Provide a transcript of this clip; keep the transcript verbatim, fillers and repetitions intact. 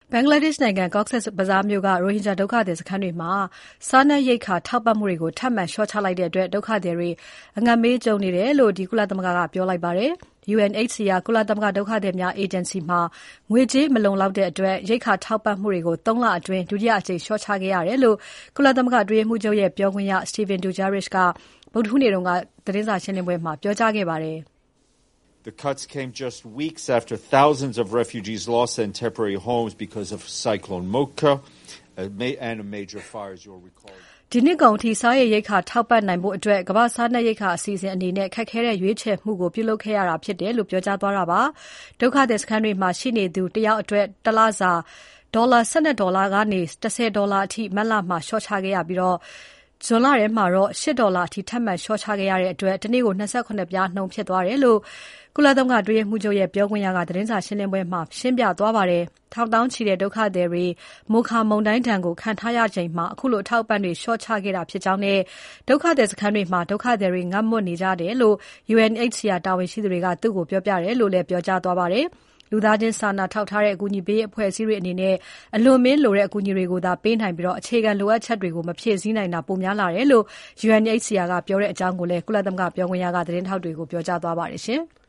ဘင်္ဂလားဒေ့ရှ်နိုင်ငံ Cox's Bazar မြို့က ရိုဟင်ဂျာဒုက္ခသည်စခန်းတွေမှာ စားနပ်ရိက္ခာထောက်ပံ့မှုတွေကို ထပ်မံလျှော့ချလိုက်တဲ့အတွက် ဒုက္ခသည်တွေ အငတ်ဘေးကြုံနေတယ်လို့ ကုလသမဂ္ဂက ပြောလိုက်ပါတယ်။ ယူအန်အိတ်စီအာ ကုလသမဂ္ဂဒုက္ခသည်များအေဂျင်စီမှာ ငွေကြေးမလုံလောက်တဲ့အတွက် ရိက္ခာထောက်ပံ့မှုတွေကို သုံးလအတွင်း ဒုတိယအကြိမ်လျှော့ချခဲ့ရတယ်လို့ ကုလသမဂ္ဂအတွင်းရေးမှူးချုပ်ရဲ့ ပြောခွင့်ရ Stéphane Dujarric က ဗုဒ္ဓဟူးနေ့က သတင်းစာရှင်းပွဲမှာ ပြောကြားခဲ့ပါတယ်။ The cuts came just weeks after thousands of refugees lost their temporary homes because of Cyclone Mocha and a major fire, as you'll recall. ဒီနှစ်ကုန်အထိစားရေရိက္ခာထောက်ပံ့နိုင်ဖို့အတွက် ကမ္ဘာ့စားနပ်ရိက္ခာအစီအစဉ်အနေနဲ့ခက်ခဲတဲ့ရွေးချယ်မှုကိုပြုလုပ်ခဲ့ရတာဖြစ်တယ်လို့ပြောကြားသွားတာပါ။ ဒုက္ခသည်စခန်းတွေမှာရှိနေသူတယောက်အတွက် တလစာဒေါ်လာ ၁၂ ဒေါ်လာကနေ ၁၀ ဒေါ်လာအထိ မတ်လမှာလျှော့ချခဲ့ရပြီး ဇွန်လထဲမှာတော့ ၈ ဒေါ်လာအထိ ထပ်မံလျှော့ချခဲ့ရတဲ့အတွက် တနေ့ကို ၂၇ ပြားနှုန်းဖြစ်သွားတယ်လို့ ကုလသမဂ္ဂအတွင်းရေးမှူးချုပ်ရဲ့ ပြောခွင့်ရက သတင်းစာရှင်းပွဲမှာ ရှင်းပြသွားပါတယ်။ ထောင်သောင်းချီတဲ့ဒုက္ခသည်တွေ မိုခါမုန်တိုင်းဒဏ်ကိုခံထားရချိန်မှာ ခုလိုအထောက်အပံ့တွေလျှော့ချခဲ့တာဖြစ်ကြောင်းနဲ့ ဒုက္ခသည်စခန်းတွေမှာ ဒုက္ခသည်တွေငတ်မွတ်နေကြတယ်လို့ ယူအန်အိတ်စီအာ တာဝန်ရှိသူတွေက သူ့ကိုပြောပြတယ်လို့လည်း ပြောကြားသွားပါတယ်။ လူသားချင်းစာနာထောက်ထားတဲ့အကူအညီပေးရေးအဖွဲ့အစည်းတွေအနေနဲ့ အလွန်အမင်းလိုတဲ့အကူအညီတွေကိုသာပေးနိုင်ပြီး အခြေခံလိုအပ်ချက်တွေကို မဖြည့်ဆည်းနိုင်တာပိုများလာတယ်လို့ ယူအန်အိတ်စီအာကပြောတဲ့အကြောင်းကိုလည်း ကုလသမဂ္ဂပြောခွင့်ရက သတင်းထောက်တွေကို ပြောကြားသွားပါတယ်။